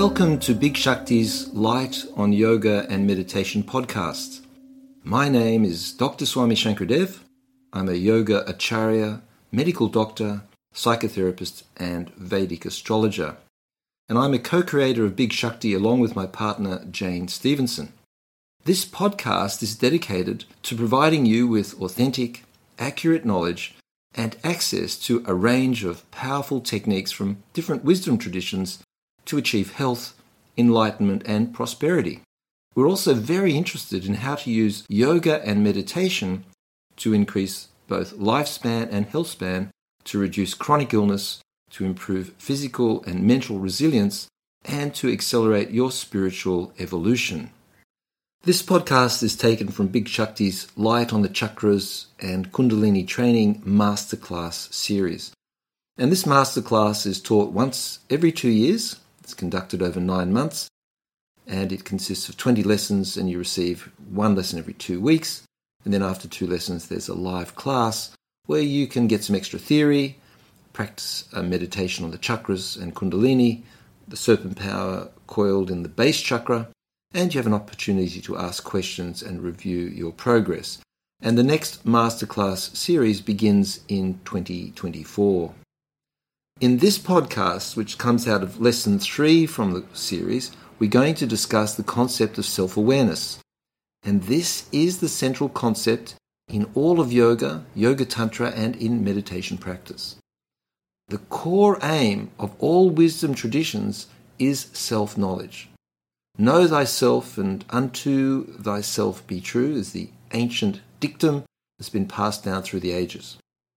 Welcome to Big Shakti's Light on Yoga and Meditation podcast. My name is Dr. Swami Shankradev. I'm a yoga acharya, medical doctor, psychotherapist and Vedic astrologer. And I'm a co-creator of Big Shakti along with my partner Jane Stevenson. This podcast is dedicated to providing you with authentic, accurate knowledge and access to a range of powerful techniques from different wisdom traditions to achieve health, enlightenment and prosperity. We're also very interested in how to use yoga and meditation to increase both lifespan and health span, to reduce chronic illness, to improve physical and mental resilience, and to accelerate your spiritual evolution. This podcast is taken from Big Shakti's Light on the Chakras and Kundalini Training Masterclass series. And this masterclass is taught once every 2 years. It's conducted over 9 months, and it consists of 20 lessons, and you receive one lesson every 2 weeks. And then after 2 lessons, there's a live class where you can get some extra theory, practice a meditation on the chakras and Kundalini, the serpent power coiled in the base chakra, and you have an opportunity to ask questions and review your progress. And the next masterclass series begins in 2024. In this podcast, which comes out of lesson 3 from the series, we're going to discuss the concept of self-awareness. And this is the central concept in all of yoga, yoga tantra, and in meditation practice. The core aim of all wisdom traditions is self-knowledge. Know thyself and unto thyself be true is the ancient dictum that's been passed down through the ages.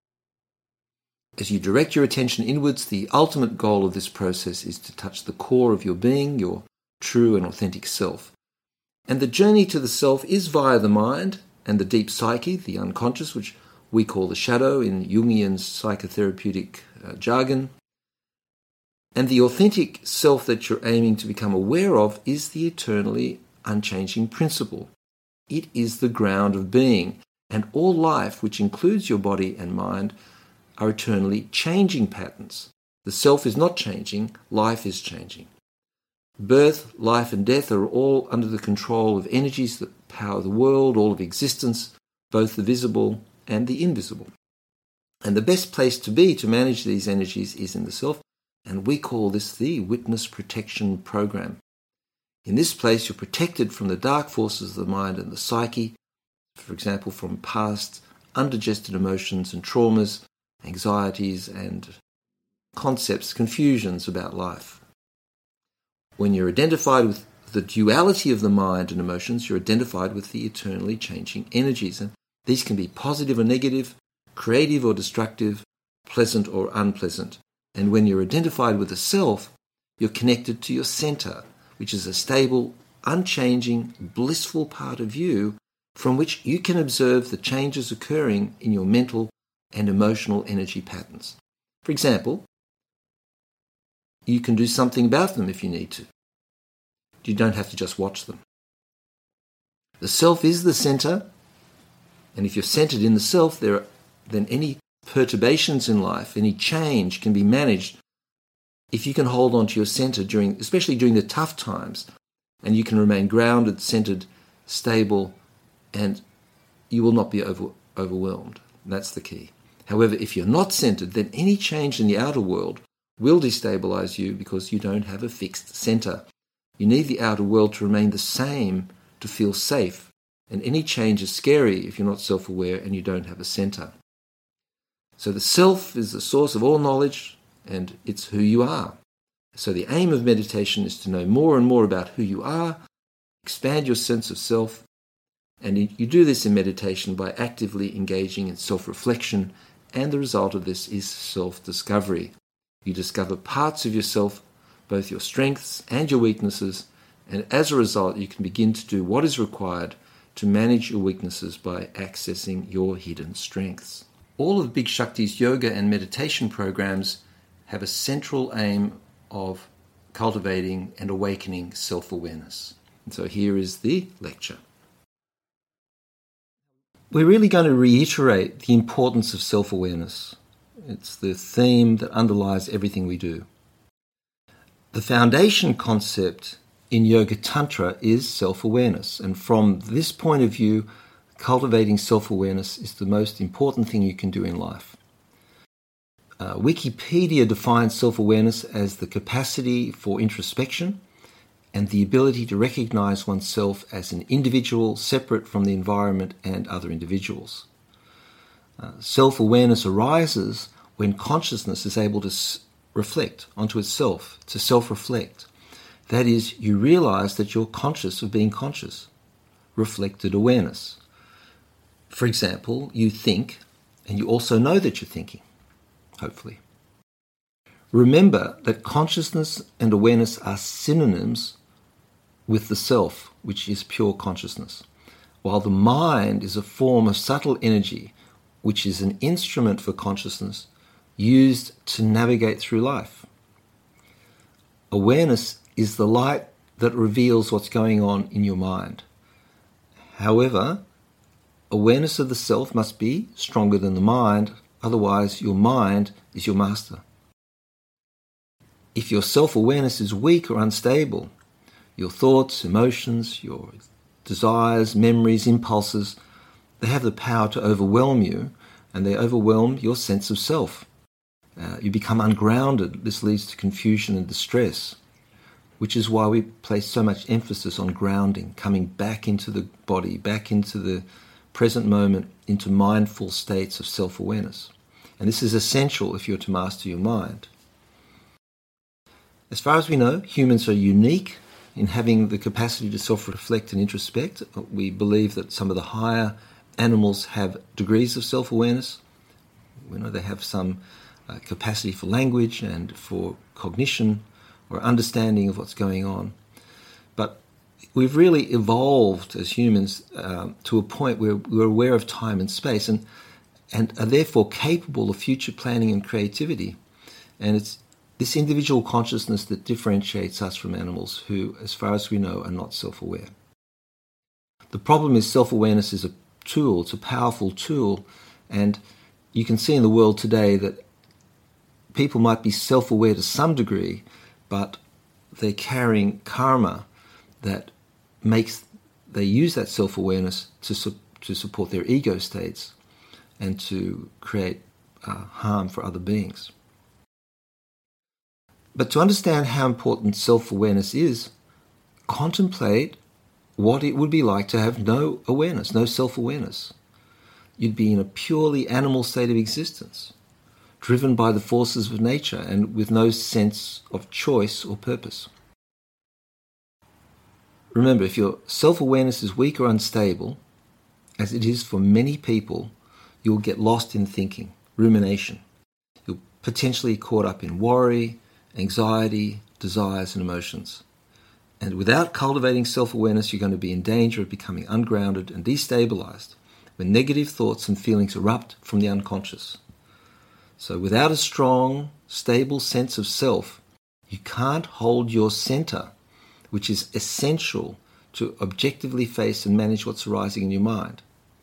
As you direct your attention inwards, the ultimate goal of this process is to touch the core of your being, your true and authentic self. And the journey to the self is via the mind and the deep psyche, the unconscious, which we call the shadow in Jungian psychotherapeutic jargon. And the authentic self that you're aiming to become aware of is the eternally unchanging principle. It is the ground of being, and all life, which includes your body and mind, are eternally changing patterns. The self is not changing, life is changing. Birth, life and death are all under the control of energies that power the world, all of existence, both the visible and the invisible. And the best place to be to manage these energies is in the self, and we call this the Witness Protection Program. In this place, you're protected from the dark forces of the mind and the psyche, for example, from past undigested emotions and traumas, anxieties and concepts, confusions about life. When you're identified with the duality of the mind and emotions, you're identified with the eternally changing energies. And these can be positive or negative, creative or destructive, pleasant or unpleasant. And when you're identified with the self, you're connected to your center, which is a stable, unchanging, blissful part of you from which you can observe the changes occurring in your mental and emotional energy patterns. For example, you can do something about them if you need to. You don't have to just watch them. The self is the center, and if you're centered in the self, then any perturbations in life, any change can be managed if you can hold on to your center especially during the tough times, and you can remain grounded, centered, stable, and you will not be overwhelmed. That's the key. However, if you're not centered, then any change in the outer world will destabilize you because you don't have a fixed center. You need the outer world to remain the same to feel safe, and any change is scary if you're not self-aware and you don't have a center. So the self is the source of all knowledge, and it's who you are. So the aim of meditation is to know more and more about who you are, expand your sense of self, and you do this in meditation by actively engaging in self-reflection, and the result of this is self-discovery. You discover parts of yourself, both your strengths and your weaknesses, and as a result you can begin to do what is required to manage your weaknesses by accessing your hidden strengths. All of Big Shakti's yoga and meditation programs have a central aim of cultivating and awakening self-awareness. And so here is the lecture. We're really going to reiterate the importance of self-awareness. It's the theme that underlies everything we do. The foundation concept in Yoga Tantra is self-awareness, and from this point of view, cultivating self-awareness is the most important thing you can do in life. Wikipedia defines self-awareness as the capacity for introspection and the ability to recognize oneself as an individual separate from the environment and other individuals. Self-awareness arises when consciousness is able to reflect onto itself, to self-reflect. That is, you realize that you're conscious of being conscious. Reflected awareness. For example, you think, and you also know that you're thinking, hopefully. Remember that consciousness and awareness are synonyms with the self, which is pure consciousness, while the mind is a form of subtle energy, which is an instrument for consciousness used to navigate through life. Awareness is the light that reveals what's going on in your mind. However, awareness of the self must be stronger than the mind, otherwise your mind is your master. If your self-awareness is weak or unstable, your thoughts, emotions, your desires, memories, impulses, they have the power to overwhelm you, and they overwhelm your sense of self. You become ungrounded. This leads to confusion and distress, which is why we place so much emphasis on grounding, coming back into the body, back into the present moment, into mindful states of self-awareness. And this is essential if you're to master your mind. As far as we know, humans are unique in having the capacity to self-reflect and introspect. We believe that some of the higher animals have degrees of self-awareness. We know they have some capacity for language and for cognition or understanding of what's going on. But we've really evolved as humans to a point where we're aware of time and space and are therefore capable of future planning and creativity. And it's this individual consciousness that differentiates us from animals who, as far as we know, are not self-aware. The problem is self-awareness is a tool, it's a powerful tool, and you can see in the world today that people might be self-aware to some degree, but they're carrying karma that makes they use that self-awareness to support their ego states and to create harm for other beings. But to understand how important self-awareness is, contemplate what it would be like to have no awareness, no self-awareness. You'd be in a purely animal state of existence, driven by the forces of nature and with no sense of choice or purpose. Remember, if your self-awareness is weak or unstable, as it is for many people, you'll get lost in thinking, rumination. You'll potentially caught up in worry, anxiety, desires and emotions. And without cultivating self-awareness, you're going to be in danger of becoming ungrounded and destabilized when negative thoughts and feelings erupt from the unconscious. So without a strong, stable sense of self, you can't hold your center, which is essential to objectively face and manage what's arising in your mind.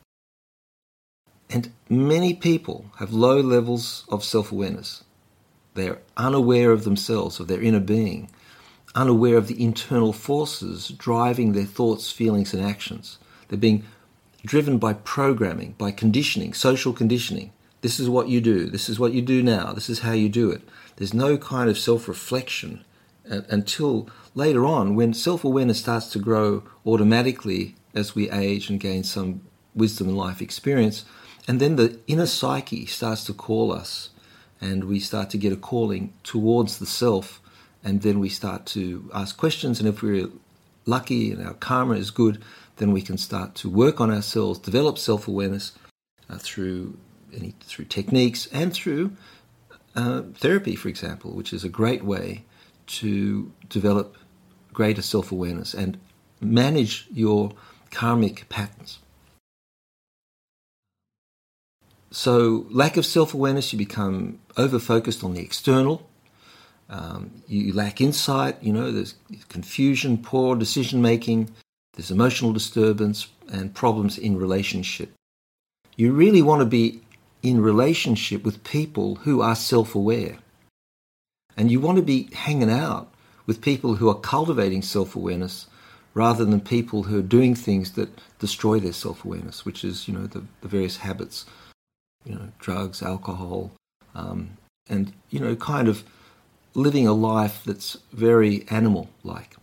And many people have low levels of self-awareness. They're unaware of themselves, of their inner being, unaware of the internal forces driving their thoughts, feelings, and actions. They're being driven by programming, by conditioning, social conditioning. This is what you do. This is what you do now. This is how you do it. There's no kind of self-reflection until later on, when self-awareness starts to grow automatically as we age and gain some wisdom and life experience. And then the inner psyche starts to call us, and we start to get a calling towards the self, and then we start to ask questions, and if we're lucky and our karma is good, then we can start to work on ourselves, develop self-awareness through techniques and through therapy, for example, which is a great way to develop greater self-awareness and manage your karmic patterns. So lack of self-awareness, you become over-focused on the external. You lack insight, there's confusion, poor decision-making, there's emotional disturbance and problems in relationship. You really want to be in relationship with people who are self-aware. And you want to be hanging out with people who are cultivating self-awareness rather than people who are doing things that destroy their self-awareness, which is, the various habits, drugs, alcohol, and, kind of living a life that's very animal-like.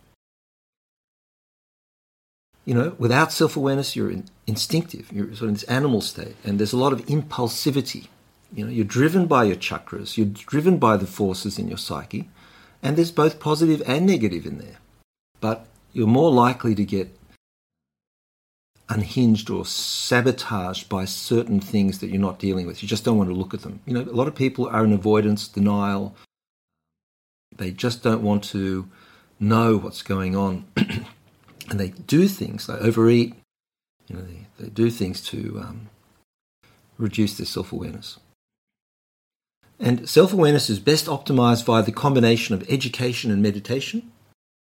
Without self-awareness, you're instinctive. You're sort of in this animal state, and there's a lot of impulsivity. You're driven by your chakras. You're driven by the forces in your psyche, and there's both positive and negative in there. But you're more likely to get unhinged or sabotaged by certain things that you're not dealing with. You just don't want to look at them. A lot of people are in avoidance, denial. They just don't want to know what's going on. And they do things, they overeat, they do things to reduce their self-awareness. And self-awareness is best optimized via the combination of education and meditation,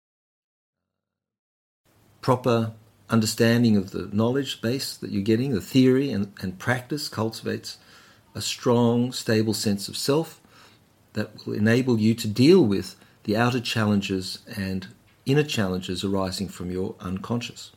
proper understanding of the knowledge base that you're getting, the theory and practice cultivates a strong, stable sense of self that will enable you to deal with the outer challenges and inner challenges arising from your unconscious.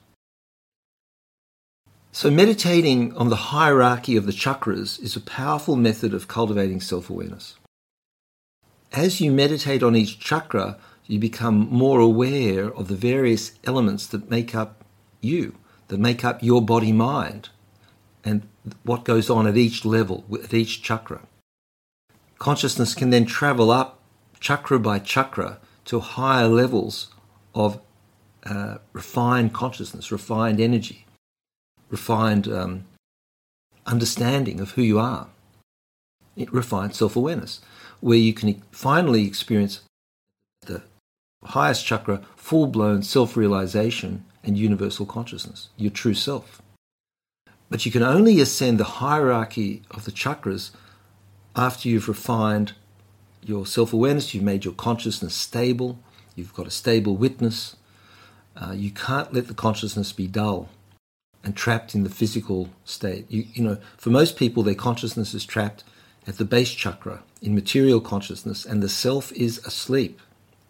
So meditating on the hierarchy of the chakras is a powerful method of cultivating self-awareness. As you meditate on each chakra, you become more aware of the various elements that make up you, that make up your body-mind, and what goes on at each level, at each chakra. Consciousness can then travel up chakra by chakra to higher levels of refined consciousness, refined energy, refined understanding of who you are, refined self-awareness, where you can finally experience the highest chakra, full-blown self-realization and universal consciousness, your true self. But you can only ascend the hierarchy of the chakras after you've refined your self-awareness, you've made your consciousness stable, you've got a stable witness. You can't let the consciousness be dull and trapped in the physical state. For most people, their consciousness is trapped at the base chakra, in material consciousness, and the self is asleep.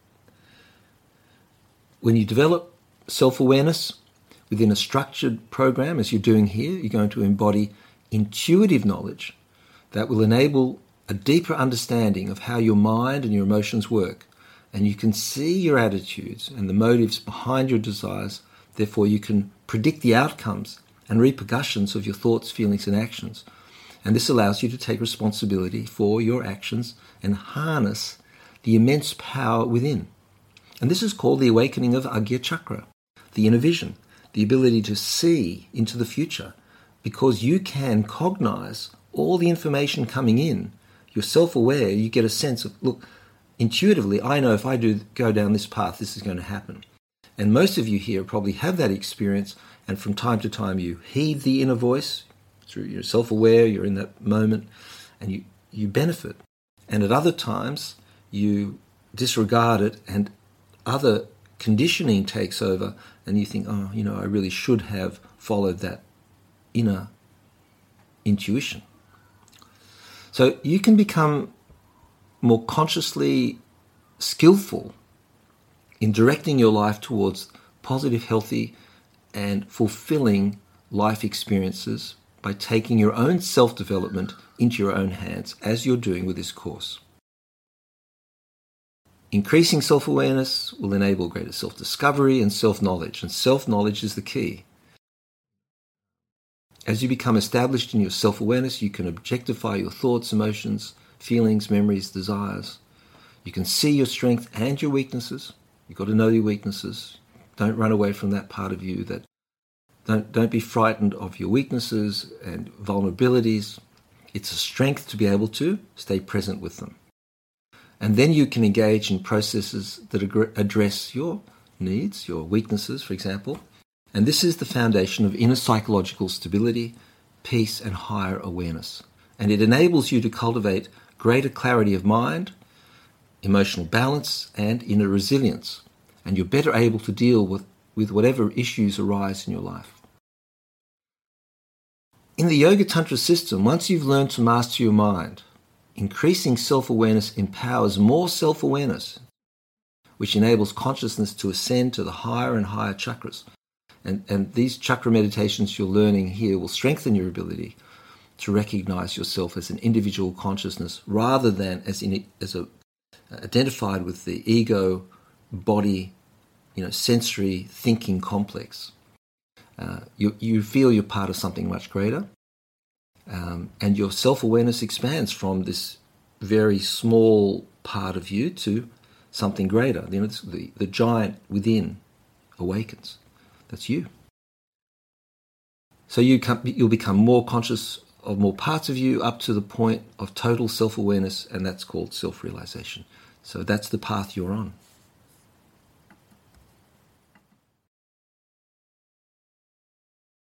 When you develop self-awareness within a structured program, as you're doing here, you're going to embody intuitive knowledge that will enable a deeper understanding of how your mind and your emotions work. And you can see your attitudes and the motives behind your desires. Therefore, you can predict the outcomes and repercussions of your thoughts, feelings, and actions. And this allows you to take responsibility for your actions and harness the immense power within. And this is called the awakening of Agya Chakra, the inner vision, the ability to see into the future, because you can cognize all the information coming in. You're self-aware, you get a sense of, look, intuitively, I know if I do go down this path, this is going to happen. And most of you here probably have that experience, and from time to time you heed the inner voice, through you're self-aware, you're in that moment, and you benefit. And at other times, you disregard it, and other conditioning takes over, and you think, I really should have followed that inner intuition. So you can become more consciously skillful in directing your life towards positive, healthy, and fulfilling life experiences by taking your own self-development into your own hands, as you're doing with this course. Increasing self-awareness will enable greater self-discovery and self-knowledge, and self-knowledge is the key. As you become established in your self-awareness, you can objectify your thoughts, emotions, feelings, memories, desires. You can see your strength and your weaknesses. You've got to know your weaknesses. Don't run away from that part of you. Don't be frightened of your weaknesses and vulnerabilities. It's a strength to be able to stay present with them. And then you can engage in processes that address your needs, your weaknesses, for example. And this is the foundation of inner psychological stability, peace, and higher awareness. And it enables you to cultivate greater clarity of mind, emotional balance, and inner resilience. And you're better able to deal with whatever issues arise in your life. In the Yoga Tantra system, once you've learned to master your mind, increasing self-awareness empowers more self-awareness. which enables consciousness to ascend to the higher and higher chakras. And these chakra meditations you're learning here will strengthen your ability to recognize yourself as an individual consciousness rather than identified with the ego, body, sensory thinking complex. You feel you're part of something much greater, and your self-awareness expands from this very small part of you to something greater. The giant within awakens. That's you. So you'll become more conscious of more parts of you up to the point of total self-awareness, and that's called self-realization. So that's the path you're on.